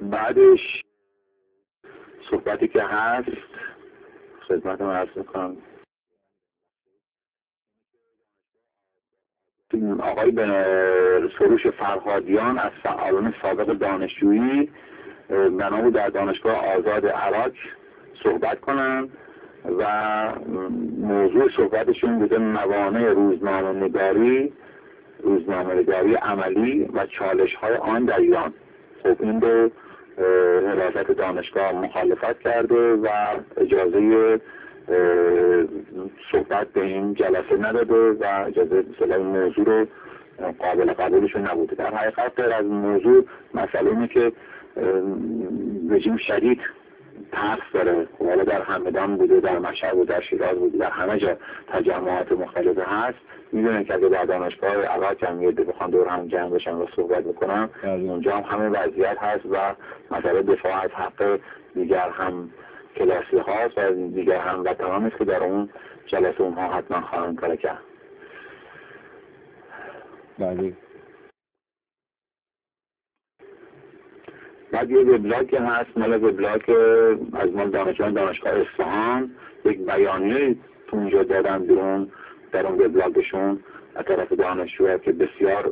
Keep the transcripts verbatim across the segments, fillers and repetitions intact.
بعدش صحبتی که هست خدمتتون عرض میکنم. آقای سروش فرهادیان از فعالان سابق دانشجویی بنا بود در دانشگاه آزاد عراق صحبت کنند و موضوع صحبتشون بوده موانع روزنامه نگاری روزنامه نگاری عملی و چالش های آن در ایران. خب این رو حراست دانشگاه مخالفت کرده و اجازه صحبت به این جلسه نداده و اجازه مثلا این موضوع رو قابل قبولشون نبوده. در حقیقت غیر از موضوع مسئله اینه که رژیم شدید ترس داره. خب حالا در همدان بوده، در مشهد بوده، در شیراز بوده، در همه جا تجمعات مختلف هست. میدونن که اگه در دانشگاه عراق هم یه بخوان دور هم جمع بشن و صحبت بکنم اونجا هم همه وضعیت هست و مسئله دفاع از حق دیگر هم کلاسی هاست و دیگر هم وطنان است که در اون جلسه اونها حتما خواهند کار کرد. بله. بعد یه وبلاگ هست مال وبلاگ از مال دانشجویان دانشگاه اصفهان، یک بیانیه تو اونجا دادن بیرون در اون وبلاگشون از طرف دانشجوها که بسیار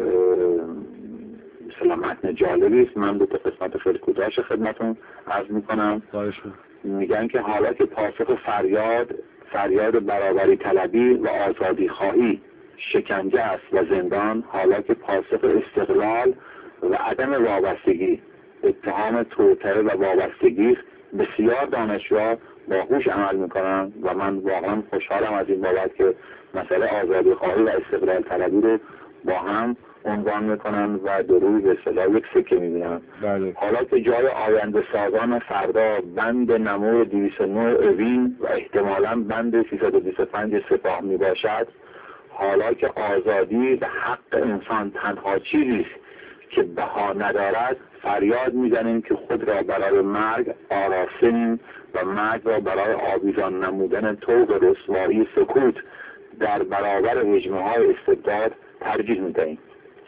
مثلا متن جالبی است. من دو تا قسمت خیلی کوتاهش خدمتتون عرض میکنم. میگن که حالا که پاسخ فریاد فریاد برابری طلبی و آزادی خواهی شکنجه است و زندان، حالا که پاسخ استقلال و عدم وابستگی اتهام توطئه و وابستگی، بسیار دانشجوها باهوش عمل میکنن و من واقعا خوشحالم از این بابت که مسئله آزادی خواهی و استقلال طلبی رو با هم عنوان میکنن و در روی به اصطلاح یک سکه میبینن. بله. حالا که جای آینده سازان فردا بند نمور دویست و نه اوین و احتمالاً بند سیصد و بیست و پنج سپاه میباشد، حالا که آزادی و حق انسان تنها چیزی است که بها ندارد، فریاد میزنیم که خود را برای مرگ آراستیم و مرگ را برای آویزان نمودن طوق رسوایی سکوت در برابر هجمه‌های استبداد ترجیح میدهیم.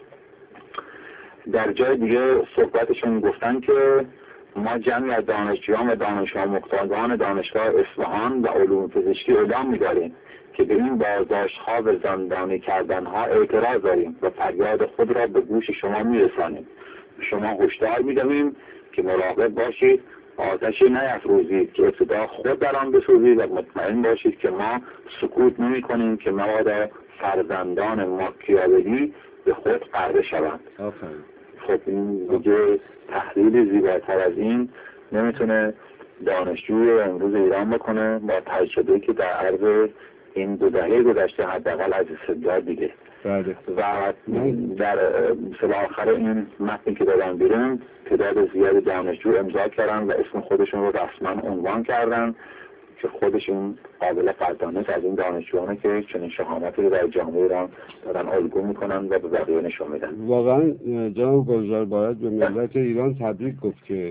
در جای دیگه صحبتشون گفتن که ما جمعی از دانشجویان و دانش آموختگان دانشگاه اصفهان و علوم پزشکی اعلام می‌داریم که به این بازداشت‌ها و زندانی کردن‌ها اعتراض داریم و فریاد خود را به گوش شما می‌رسانیم. شما هشدار می‌دهیم که مراقب باشید آتشی نیفروزید که ابتدا خود در آن بسوزید و مطمئن باشید که ما سکوت نمی‌کنیم که مبادا فرزندان ماکیاولی به خود غرقه شوند. خب این دیگه تحلیل زیباتر از این نمیتونه دانشجوی امروز ایران بکنه با تجربه‌ای که در عرض این دو دهه گذشته حداقل از استبداد دیده. بله. و در مثل آخر این متنی که دادن بیرون تعداد زیادی دانشجو امضا کردن و اسم خودشون رو رسما عنوان کردن که خودشون قابل قدردانی از این دانشجوانه که چنین شهامتی رو در جامعه ایران دارن الگو میکنن و به بقیه نشون میدن. واقعا جناب گلزار باید به ملت ایران تبریک گفت که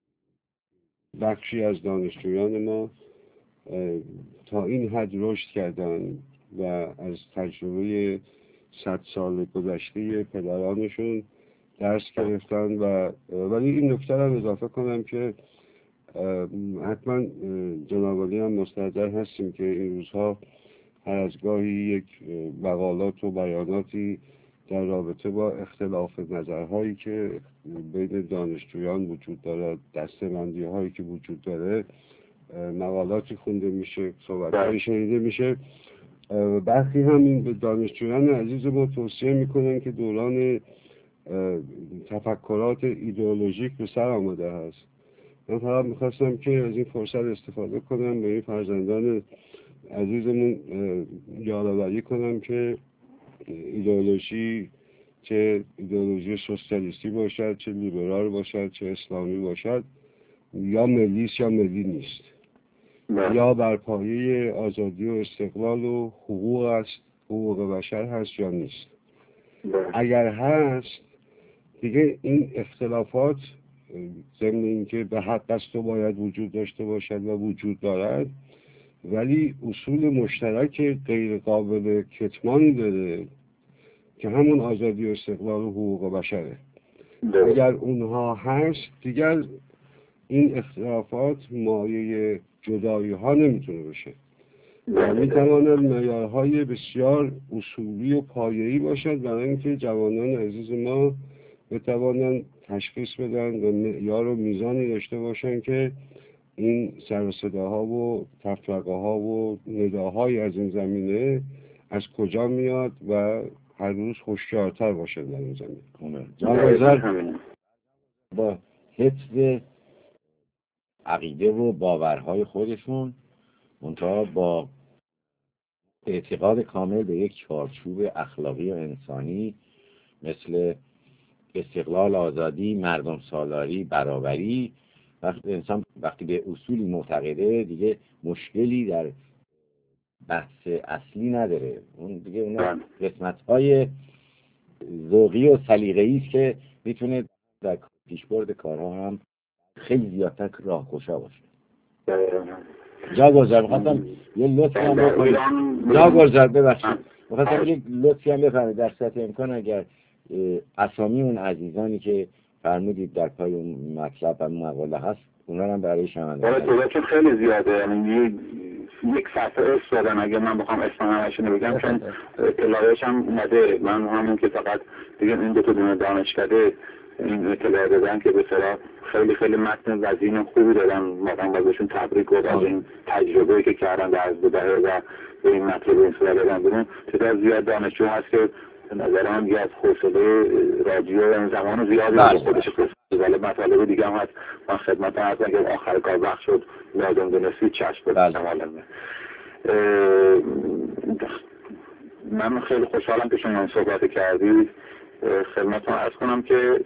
بخشی از دانشجویان ما تا این حد رشد کردن و از تجربه صد سال گذشته پدرانشون درس گرفتن. و ولی این نکته رو اضافه کنم که حتما جناب عالی هم مستحضر هستیم که این روزها هر از گاهی یک مقالات و بیاناتی در رابطه با اختلاف نظرهایی که بین دانشجویان وجود داره، دسته‌بندی هایی که وجود داره، مقالاتی خونده میشه، صحبت‌هایی شنیده میشه. برخی هم این دانشجویان عزیز ما توصیه میکنن که دوران تفکرات ایدئولوژیک به سر آمده هست. من فقط میخواستم که از این فرصت استفاده کنم به این فرزندان عزیزمون یادآوری کنم که ایدئولوژی، چه ایدئولوژی سوسیالیستی باشد، چه لیبرال باشد، چه اسلامی باشد، یا ملی است یا ملی نیست، یا بر پایه آزادی و استقلال و حقوق است، حقوق بشر هست یا نیست. اگر هست دیگه این اختلافات ضمن اینکه به حق است و باید وجود داشته باشد و وجود دارد، ولی اصول مشترک غیر قابل کتمانی داره که همون آزادی و استقلال و حقوق بشره. اگر اونها هست دیگر این اختلافات مایه جدایی ها نمیتونه بشه و میتواند معیارهای بسیار اصولی و پایه‌ای باشد برای اینکه جوانان عزیز ما بتوانند تشخیص بدن و معیار و میزانی داشته باشند که این سر و صداها و تفرقه ها و نداهای از این زمینه از کجا میاد و هر روز هوشیارتر باشد در این زمینه. جان با حفظ عقیده و باورهای خودشون منتها با اعتقاد کامل به یک چارچوب اخلاقی و انسانی مثل استقلال، آزادی، مردم سالاری، برابری. وقتی انسان وقتی به اصولی معتقده دیگه مشکلی در بحث اصلی نداره. اون دیگه اون قسمت‌های ذوقی و سلیقه‌ای است که میتونه در پیشبرد کارها هم خیلی زیادتر راهگشا باشه. جا گذار می‌خواستم یه لطفی هم بکنید. جا گذار ببخشید. می‌خواستم یه لطفی هم بفرمایید در سطح امکان اگر اسامی اون عزیزانی که فرمودید در پای اون مطلب و مقاله هست اونا هم برای شنوندگان. آره تعدادشون خیلی زیاده، یعنی یک صفحه اسم دادن اگه من بخوام اسم همشون بگم چون اطلاعاتش هم اومده. من همون که فقط دیگه این دو تا دونه دانشکده این اطلاع دادن که به صراحت خیلی خیلی متن وزین خوبی دادن، واقعا بازشون تبریک و از این تجربه‌ای که کردن در از بدهه و به این مطلب این صورت دادن بدون تعداد زیاد دانشجو هست که به نظر من دیگه از حوصله رادیو این زمان زیادی به خودش قصد ولی مطالب دیگه هم هست. من خدمت هم هست اگر آخر کار وقت شد لازم دونستی چشم بدستم عالمه. من خیلی خوشحالم که شما صحبت کردید. خدمتتون عرض کنم که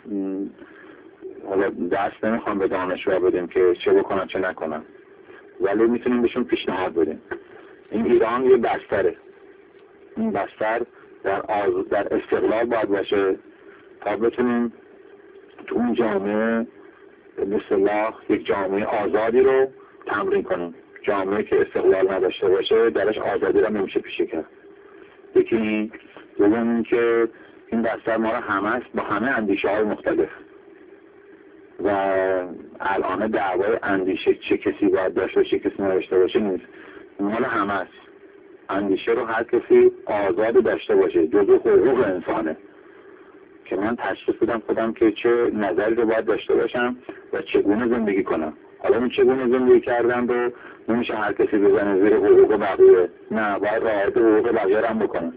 حالا دست نمیخوام به دانشجوها بدیم که چه بکنن چه نکنن، ولی میتونیم بهشون پیشنهاد بدیم. این ایران یه بستره، این بستر در, آز... در استقلال باید باشه تا بتونیم تو اون جامعه به اصطلاح یک جامعه آزادی رو تمرین کنیم. جامعه که استقلال نداشته باشه درش آزادی رو نمیشه پیشه کرد. یکی دوم این که این بستر ما رو همه است با همه اندیشه های مختلف و الان دعوای اندیشه چه کسی باید داشته چه کسی نداشته باشه نیست، مال همه است. اندیشه رو هر کسی آزاد داشته باشه، جزء حقوق انسانه که من تشخیص بدم خودم که چه نظری رو باید داشته باشم و چگونه زندگی کنم. حالا این چگونه زندگی کردن رو نمیشه هر کسی بزنه زیر حقوق بقیه، نه باید رعایت حقوق بقیه رو هم بکنه.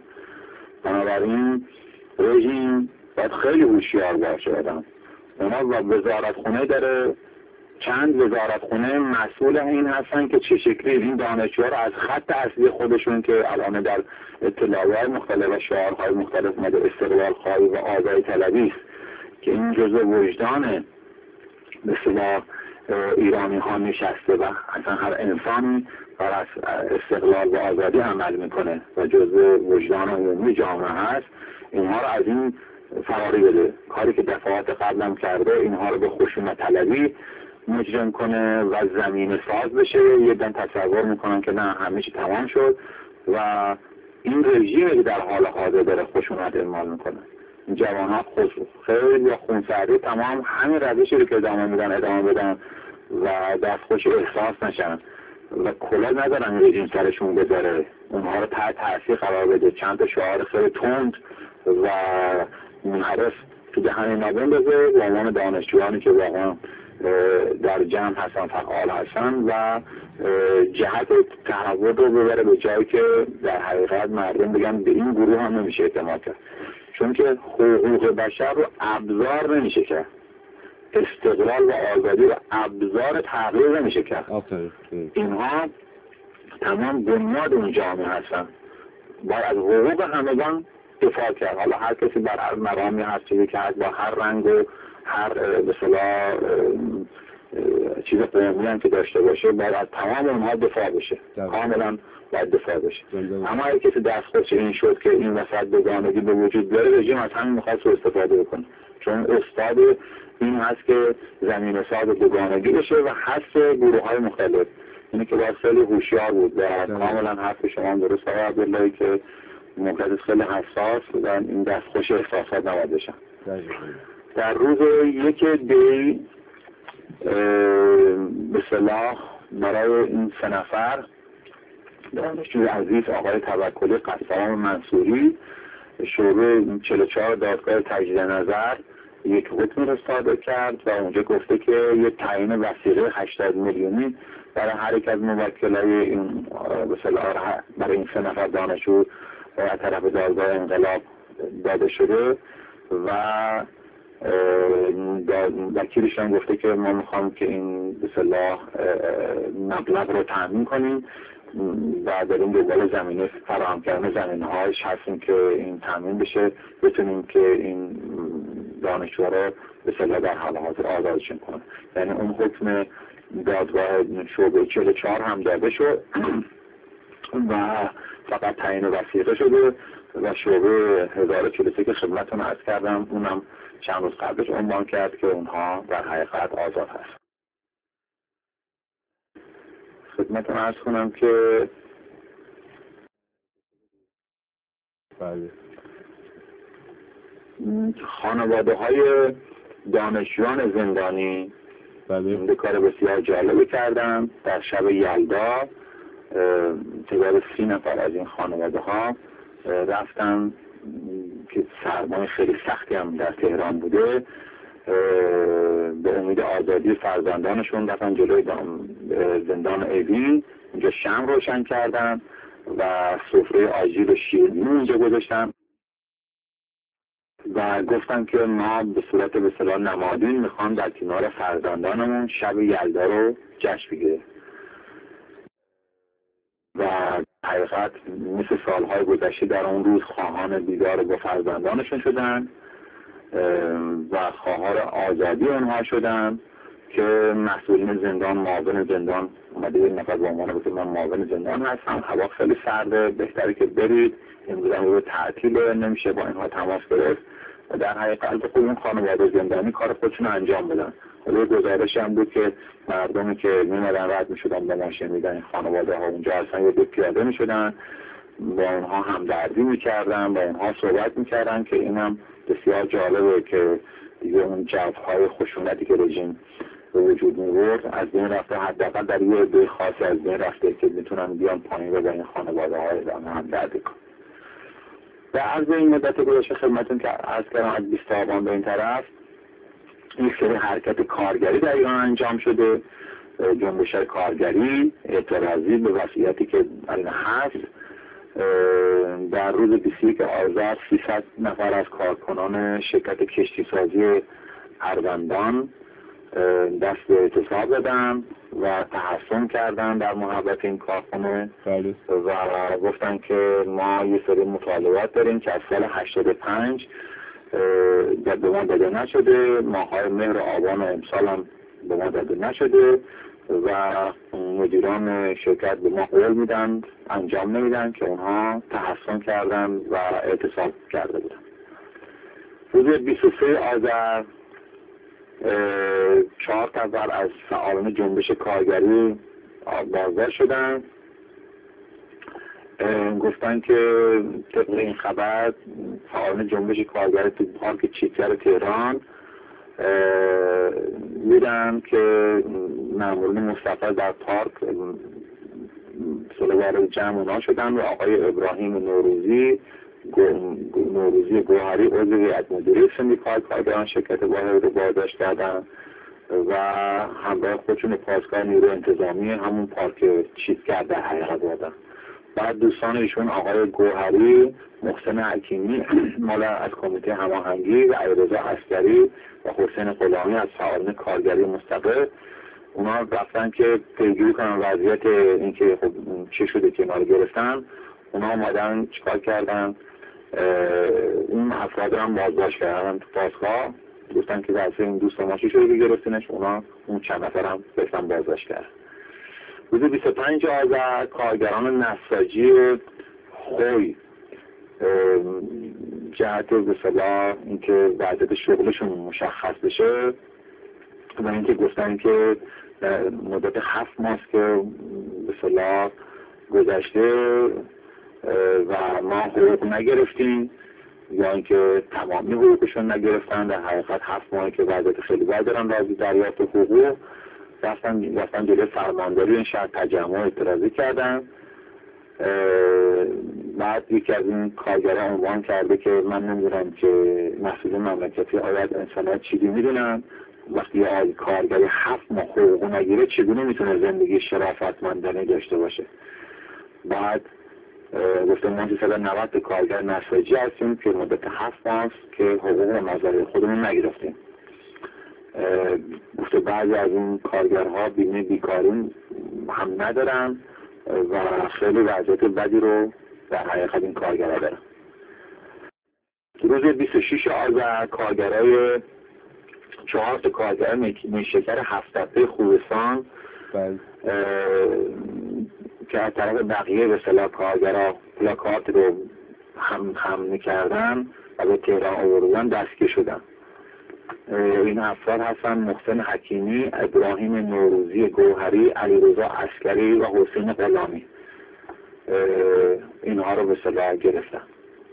بنابراین رژیم باید خیلی هوشیار باشه آدم. اونا وزارت خونه داره، چند وزارت خونه مسئول این هستن که چه شکلی این دانشجوها رو از خط اصلی خودشون که الان در اطلاعات مختلف و شعارهای مختلف اومده استقلال خواهی و آزادی طلبی است که این جزء وجدان به اصطلاح ایرانی ها نشسته و اصلا هر انسانی بر استقلال و آزادی عمل میکنه و جزء وجدان عمومی جامعه هست، اینها رو از این فراری بده. کاری که دفعات قبلم کرده اینها رو به خشونت طلبی مجرم کنه و زمین ساز بشه. یه دن تصور میکنن که نه همه چی تمام شد و این رژیمی که در حال حاضر داره خشونت اعمال میکنه. این جوانات خوش خیلی یا خونسردی تمام همین روشی رو که ادامه میدن ادامه بدن و دستخوش احساس نشن و کلا ندارن رژیم سرشون بذاره، اونها رو تحت تاثیر قرار بده، چند تا شعار خیلی تند و منحرف تو دهن اینا بندازه به عنوان دانشجویانی که واقعا در جمع هستن، فعال هستن و جهت تحول رو ببره به جایی که در حقیقت مردم بگن به این گروه هم نمیشه اعتماد کرد، چون که حقوق بشر رو ابزار نمیشه کرد، استقلال و آزادی رو ابزار تغییر نمیشه کرد. اینها تمام بنیاد اون جامعه هستن، باید از حقوق همگان دفاع کرد. حالا هر کسی بر هر مقامی هست چیزی که هست با هر رنگ و هر به اصطلاح چیز قومی هم که داشته باشه باید از تمام اونها دفاع بشه، کاملا باید دفاع بشه. اما اگه کسی دستخوش این شد که این وسط دوگانگی به وجود بیاره، رژیم از همین میخواد سوء استفاده بکنه، چون استاد این هست که زمین ساز دوگانگی بشه و حس گروه های مختلف. اینه که باید خیلی هوشیار بود و کاملا حرف شما درست آقای عبداللهی که موقعیت خیلی حساس و این دستخوش احساسات نباید بشن. در روز یک دی به صلاح برای این سه نفر دانشجوی عزیز آقای توکلی قسام منصوری شعبه چهل و چهار دادگاه تجدید نظر یک حکم رو صادر کرد و اونجا گفته که یک تعیین وثیقه هشتاد میلیونی برای هر یک از موکلای این به اصطلاح برای این سه نفر دانشجو از طرف دادگاه انقلاب داده شده و وکیلش هم گفته که ما میخوام که این به اصطلاح مبلغ رو تامین کنیم و در این دنبال زمینه فراهم کردن زمینه‌هاش هستیم که این تامین بشه، بتونیم که این دانشجوها رو به اصطلاح در حال حاضر آزادشون کنیم. یعنی اون حکم دادگاه شعبه چهل و چهار هم داده شد و فقط تعیین وثیقه شده و شعبه هزار و چهل و سه که خدمتتون عرض کردم اونم چند روز قبلش عنوان کرد که اونها در حقیقت آزاد هست. خدمتتون عرض کنم که بله خانواده های دانشجویان زندانی بله کار بسیار جالبی کردن. در شب یلدا تعداد سی نفر از این خانواده ها رفتن که سرمای خیلی سختی هم در تهران بوده، به امید آزادی فرزندانشون رفتن جلوی زندان اوین، اونجا شمع روشن کردن و سفره آجیل و شیرینی اونجا گذاشتن و گفتن که ما به صورت به اصطلاح نمادین میخوام در کنار فرزندانمون شب یلدا رو جشن بگیریم و حقیقت مثل سالهای گذشته در اون روز خواهان دیدار با فرزندانشون شدن و خواهان آزادی اونها شدن که مسئولین زندان، معاون زندان اومده یک نفر با عنوان گفت من معاون زندان هستم، هوا خیلی سرده، بهتره که برید، امروز هم روز تعطیله، نمیشه با اینها تماس گرفت و در حقیقت خود اون خانواده زندانی کار خودشون انجام بدن. حالا گزارش هم بود که مردمی که میمدن رد میشدن به ما شنیدن این خانواده ها اونجا اصلا یه دو پیاده میشدن با اونها همدردی میکردن، با اونها صحبت میکردن که اینم بسیار جالبه که دیگه اون جوهای خشونتی که رژیم به وجود میورد از بین رفته، حداقل در یه عده خاصی از بین رفته که میتونن بیان پایین و با این خانواده های ادامه همدردی کنن. در عرض این مدت گذشته خدمتتون که عرض کردم از بیست آبان به این طرف یک سری حرکت کارگری در ایران انجام شده، جنبش کارگری اعتراضی به وضعیتی که الان هست. در روز بیست و یک آذر سیصد نفر از کارکنان شرکت کشتی سازی اروندان دست به اعتصاب دادن و تحصن کردن در محبت این کارخانه و گفتن که ما یه سری مطالبات داریم که از سال هشتاد و پنج به ما داده نشده، ماهای مهر و آبان و امسال هم به ما داده نشده و مدیران شرکت به ما قول میدن انجام نمیدن که اونها تحصن کردن و اعتصاب کرده بودن. روز بیست و سه آذر چهار نفر از فعالان جنبش کارگری بازداشت شدن، گفتن که طبق این خبر فعالان جنبش کارگری تو پارک چیتگر تهران میدن که مامورین مصطفی در پارک سلوار جمع اونا شدن و آقای ابراهیم نوروزی نوروزی گوهری عضو هیئت مدیره سندیکای کارگران شرکت واحد رو بازداشت کردن و همراه خودشون پاسگاه نیروی انتظامی همون پارک چیتگر در حقیقت بردن. بعد دوستان ایشون آقای گوهری، محسن حکیمی مال از کمیته هماهنگی و علیرضا عسکری و حسین غلامی از فعالان کارگری مستقل، اونا رفتن که پیگیری کنن وضعیت اینکه خب چه شده که اینا رو گرفتن. اونا اومدن چیکار کردن؟ اون افراد هم بازداشت کردن تو پاسگاه، گفتن که واسه این دوست ما چی شده که گرفتنش. اونا اون چند نفر هم بهشون بازداشت کردن. روز بیست و پنج آذر کارگران نساجی خوی جهت به اصطلاح اینکه وضعیت شغلشون مشخص بشه و اینکه گفتن که مدت هفت ماست که به اصطلاح گذشته و ما حقوق نگرفتیم یا اینکه تمامی حقوقشون نگرفتن. در حقیقت هفت ماهی که وضعیت خیلی بد دارن راضی دریافت حقوق، رفتن رفتن جلوی فرمانداری این شهر تجمع اعتراضی کردن. بعد یکی از این کارگران عنوان کرده که من نمیدونم که مسئولین مملکتی آیا از انسانیت چیزی میدونن، وقتی یه کارگری هفت ماه حقوق نگیره چگونه میتونه زندگی شرافتمندانه داشته باشه. بعد گفته ما سیصد و نود کارگر نساجی هستیم که مدت هفت ماه که حقوق و مزارع خودمون نگرفتیم. گفته بعضی از این کارگرها بیمه بیکاری هم ندارن و خیلی وضعیت بدی رو در حقیقت این کارگرها دارن. روز بیست و شش آذر کارگرای چهار تا کارگر نیشکر هفت تپه خوزستان که از طرف بقیه به اصطلاح کارگرها پلاکارت رو هم هم می‌کردن و به تهران آوردن دستگیر شدن. این افراد هستن محسن حکیمی، ابراهیم نوروزی گوهری، علیرضا عسکری و حسین غلامی. اینها رو به اصطلاح گرفتن.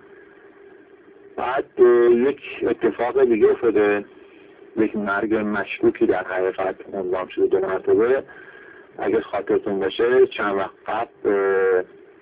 بعد یک اتفاق دیگه افتاده، یک مرگ مشکوکی در حقیقت عنوان شده دو مرتبه. اگر خاطرتون باشه چند وقت قبل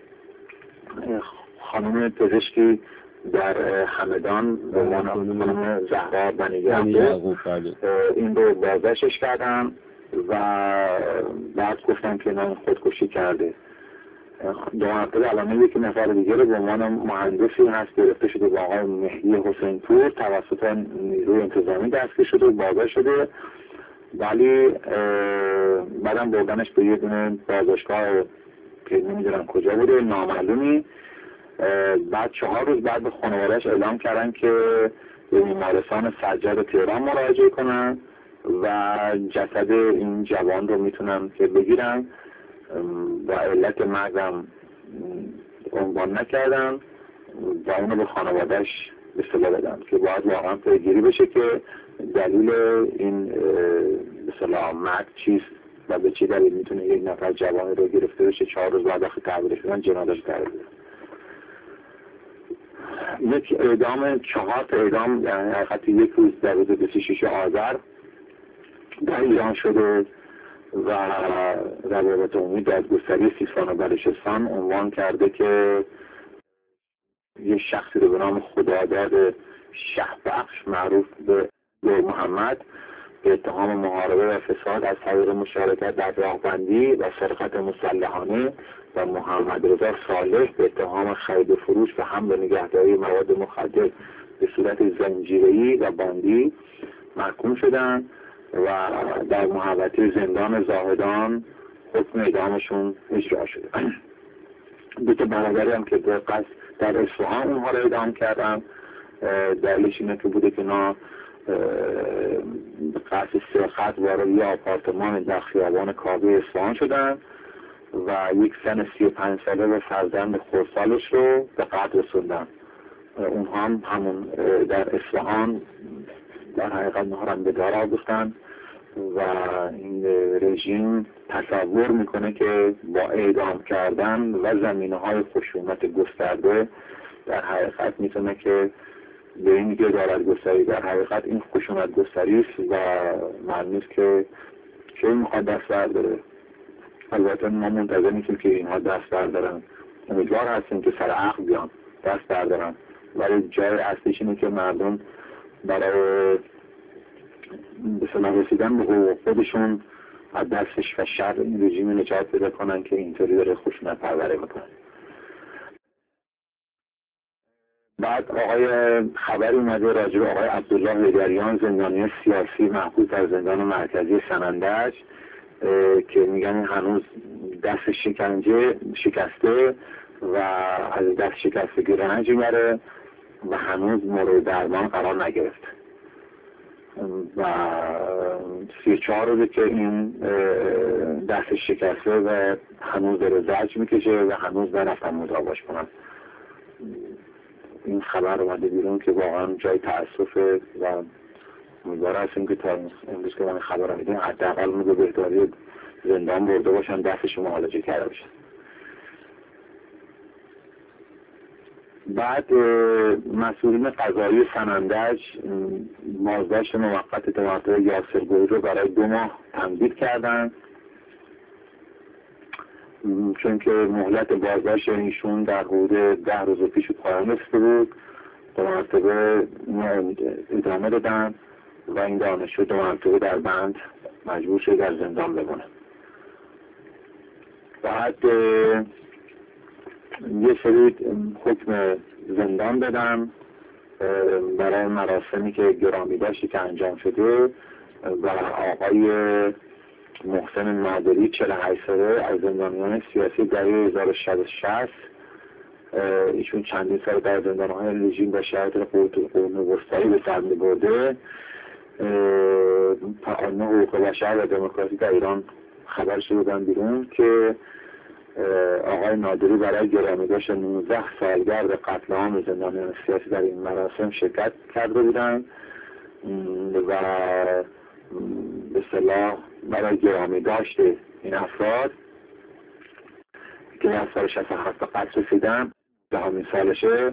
خانم پزشکی در همدان به عنوان خانم زهرا بنی یعقوب این رو بازداشتش کردن و بعد گفتن که من خودکشی کرده. دو مرتبه الان یکی نفر دیگه رو به عنوان مهندسی هست گرفته شده با آقای مهدی حسین پور توسط نیروی انتظامی دستگیر شده و بازداشت شده، ولی بعدم بردنش به یه دونه بازداشتگاه که نمیدونم کجا بوده نامعلومی. بعد چهار روز بعد به خانواده‌اش اعلام کردن که به بیمارستان سجاد تهران مراجعه کنن و جسد این جوان رو میتونن که بگیرن و علت مرگم عنوان نکردن و اونو به خانواده‌اش اطلاع بدن که باید واقعا پیگیری بشه که دلیل این به اصطلاح مرگ چیست و به چه دلیل میتونه یک نفر جوانی رو گرفته بشه چهار روز بعد وقتی تحویلش بدن جنازه‌اش تحویل بدن. یک اعدام چهار تا اعدام یعنی حقیقت یک روز در روز بیست و شش آذر در ایران شده و روابط عمومی دادگستری سیستان و بلوچستان عنوان کرده که یه شخصی رو به نام خداداد شهبخش معروف به دور محمد به اتهام محاربه و فساد از طریق مشارکت در راهبندی و سرقت مسلحانه و محمد رضا صالح به اتهام خرید و فروش و حمل نگهداری مواد مخدر به صورت زنجیره‌ای و باندی محکوم شدند و در محوطه زندان زاهدان حکم اعدامشون اجرا شده. دو تا برادری هم که به قصد در اصفهان اونها رو اعدام کردن. دلیلش اینه که بوده که اینا به قصد سرقت وارد یه آپارتمان در خیابان کاوه اصفهان شدن و یک زن سی و پنج ساله و فرزند خردسالش رو به قتل رسوندن. اونها هم همون در اصفهان در حقیقت اونها رو به دار آوردن و این رژیم تصور میکنه که با اعدام کردن و زمینه‌های خشونت گسترده در حقیقت میتونه که به این میگه دارد گستری. در حقیقت این خشونت گستری است و معلوم نیست که چه میخواد دست برداره. البته ما منتظر نیستیم که اینها دست بردارن، امیدوار هستیم که سر عقل بیان دست بردارن، ولی جای اصلیش اینه که مردم برای به صلاح رسیدن به حقوق خودشون از دستش و شر این رژیم نجات پیدا کنن که اینطوری داره خشونت پروری میکنن. بعد آقای خبری اومده راجع به آقای عبدالله هدریان زندانی سیاسی محبوس در زندان مرکزی سنندج که میگن هنوز دست شکنجه شکسته و از دست شکستگی رنج میبره و هنوز مورد درمان قرار نگرفته و سی و چهار روزه که این دست شکسته و هنوز داره زجر میکشه و هنوز نرفتن مداواش کنن. این خبر اومده بیرون که واقعا جای تأسفه و امیدوار هستیم که تا امروز که من خبر رو میدیم حداقل اون به بهداری زندان برده باشن دستش معالجه کرده باشن. بعد مسئولین قضایی سنندج بازداشت موقت توسط یاسرگویی رو برای دو ماه تمدید کردن، چون که مهلت بازداشت ایشون در حدود ده روز پیش پایان رسیده بود. دو مرتبه ادامه دادن و این دانشجو دو مرتبه در بند مجبور شد در زندان بمونه. بعد یه سری حکم زندان دادن برای مراسمی که گرامی داشتی که انجام شده و آقای محسن نادری چهل و هشت ساله از زندانیان سیاسی در هزار و شصت و شش، ایشون چندین سال در زندانهای رژیم و شرایط قرون وسطایی به سر برده، فعالان حقوق بشر و دموکراسی در ایران خبر شدن بیرون که آقای نادری برای گرامیداشت نوزده سالگرد قتل عام زندانیان سیاسی در این مراسم شرکت کرده بودند و به اصطلاح برای گرامیداشت این افراد که از سال شصت و هفت به قتل رسیدن، دهمین سالشه.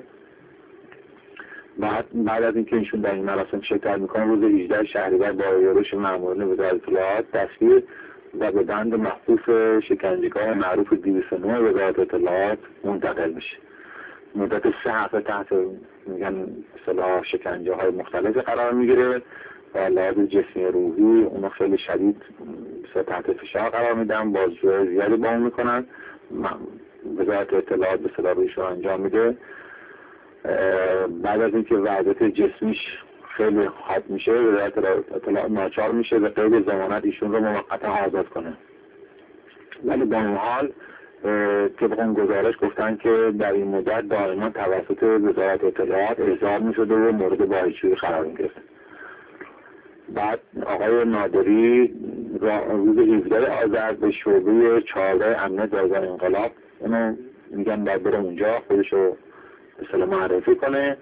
بعد بعد از اینکه ایشون در این مراسم شرکت میکنن، روز هجده شهریور با یورش مامورین وزارت اطلاعات دستگیر و به بند مخصوص شکنجهگاه معروف دویست و نه وزارت اطلاعات منتقل میشه. مدت سه هفته تحت میگن اصطلاح شکنجه های مختلف قرار میگیره و لحاظ جسمی روحی اونو خیلی شدید تحت فشار قرار میدن، بازجویی زیادی با اون میکنن. وزارت اطلاعات به اصطلاح رویش رو انجام میده. بعد از اینکه وضعیت جسمیش خیلی خاص میشه، وزارت اطلاعات ناچار میشه به قید ضمانت ایشون رو موقتا آزاد کنه. ولی با این حال طبق اون گزارش گفتن که در این مدت دائما توسط وزارت اطلاعات احضار میشده و مورد بازجویی قرار میگرفت. بعد آقای نادری روز هفده آذر به شعبه چهارده امنیت بازار انقلاب اونو میگن باید بره اونجا خودشو به اصطلاح معرفی کنه.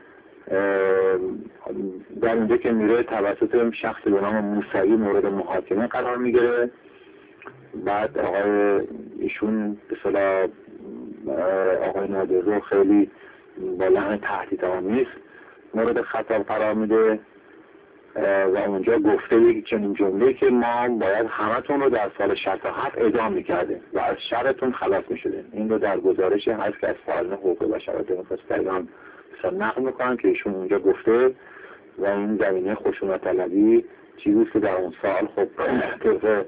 در اونجا که میره توسط شخص به نام موسوی مورد محاکمه قرار میگیره. بعد آقای ایشون به اصطلاح آقای نادری رو خیلی با لحن تهدیدآمیز مورد خطاب قرار میده و اونجا گفته یک چنین جمله که ما باید همتون رو در سال شصت و هفت اعدام میکردیم و از شرتون خلاص میشدیم. این رو در گزارش هست که از فعالان حقوق بشر و دموکراسی در ایران نقل میکنن که ایشون اونجا گفته و این زمینه خشونت طلبی چیزی که در اون سال خب طبق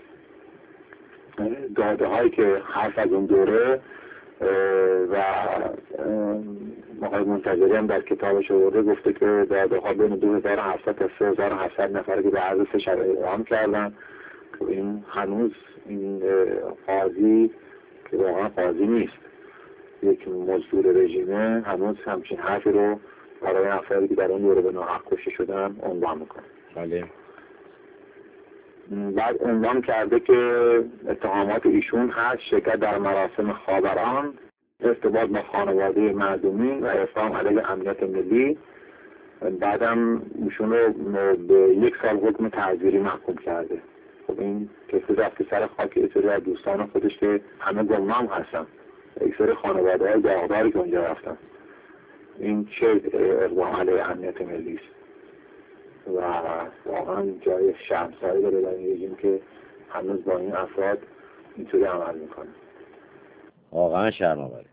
داده هایی که حرف از اون دوره و آقای منتظری هم در کتابش آورده گفته که داده ها بین دو هزار و هفتصد تا سه هزار و هفتصد نفر که به عرض سه شب اعدام کردن که این هنوز این قاضی که واقعا قاضی نیست، یک مزدور رژیمه، هنوز همچین حرفی رو برای افرادی که در اون دوره به ناحق کشته شدن عنوان میکنه. بله. بعد عنوان کرده که اتهامات ایشون هست شرکت در مراسم خاوران، ارتباط با خانواده معدومین و اقدام علیه امنیت ملی. بعدم ایشون رو به یک سال حکم تعزیری محکوم کرده. خب این کسی رفته سر خاک یه سری از دوستان خودش که همه گمنام هستن، یک سری خانواده های داغداری که اونجا رفتن. این چه اقدام علیه امنیت ملی است و واقعا جای شرمساری داره در این رژیم که هنوز با این افراد اینطوری عمل میکنه. واقعا شرم‌آوره.